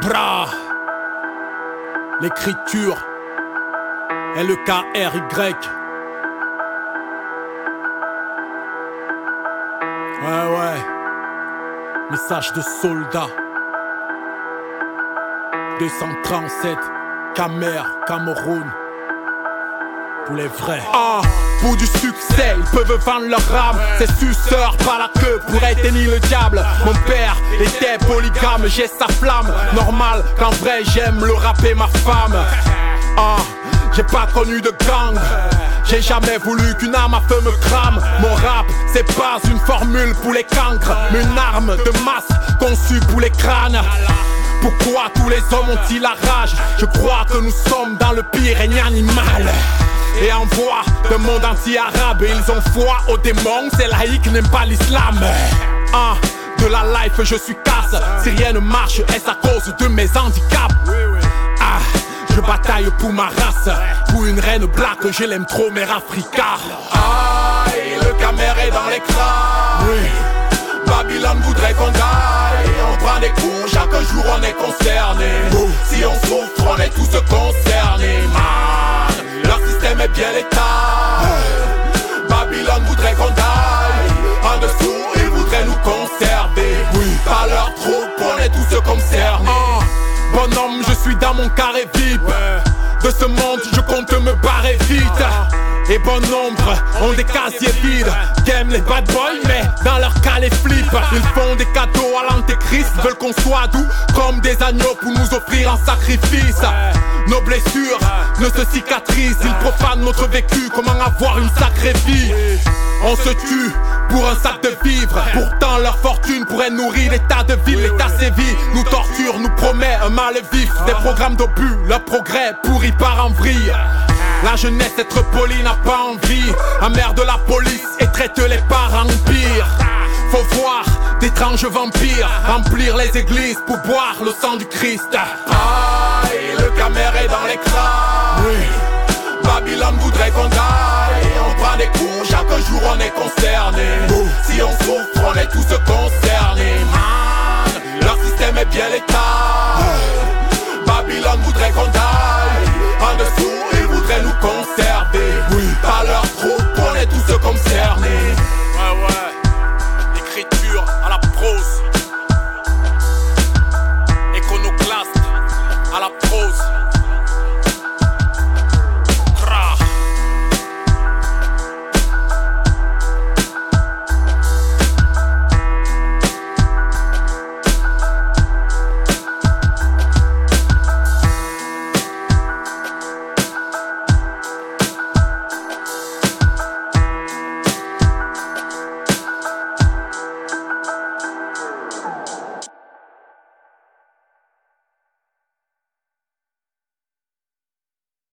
Bra. L'écriture L-E-K-R-Y. Ouais. Message de soldat. 237 Cameroun. Pour les vrais. Pour du succès, ils peuvent vendre leur âme. Ces suceurs par la queue pourraient éteindre le diable. Mon père était polygame, j'ai sa flamme. Normal qu'en vrai j'aime le rap et ma femme. J'ai pas connu de gang. J'ai jamais voulu qu'une arme à feu me crame. Mon rap, c'est pas une formule pour les cancres, mais une arme de masse conçue pour les crânes. Pourquoi tous les hommes ont-ils la rage? Je crois que nous sommes dans le pire règne animal. Et envoie le monde anti-arabe. Et ils ont foi aux démons, ces laïcs n'aiment pas l'islam. De la life je suis casse. Si rien ne marche, est-ce à cause de mes handicaps? Je bataille pour ma race. Pour une reine black, je l'aime trop, mère Africa. Aïe, le camère est dans l'écran. Babylone voudrait qu'on gagne. On prend des coups, chaque jour on est concerné. Si on souffre, on est tous concernés. Man, leur système est bien l'état. Babylone voudrait qu'on gagne. En dessous, ils voudraient nous conserver. Par leur troupe, on est tous concernés. Bonhomme, je suis dans mon carré VIP. De ce monde, je compte me barrer vite. Et bon nombre ont des casiers vides. Game les bad boys, mais dans leur cas les flips. Ils font des cadeaux à l'antéchrist, veulent qu'on soit doux comme des agneaux pour nous offrir un sacrifice. Nos blessures ne se cicatrisent, ils profanent notre vécu. Comment avoir une sacrée vie? On se tue pour un sac de vivres. Pourtant leur fortune pourrait nourrir l'état de ville. L'état sévit, nous torture, nous promet un mal vif. Des programmes d'obus, leur progrès pourri part en vrille. La jeunesse, être poli, n'a pas envie. Un maire de la police et traite les parents pire. Faut voir d'étranges vampires remplir les églises pour boire le sang du Christ. Aïe, le camère est dans l'écran. Babylone voudrait qu'on gagne. On prend des coups, chaque jour on est concerné. Si on souffre, on est tous concernés.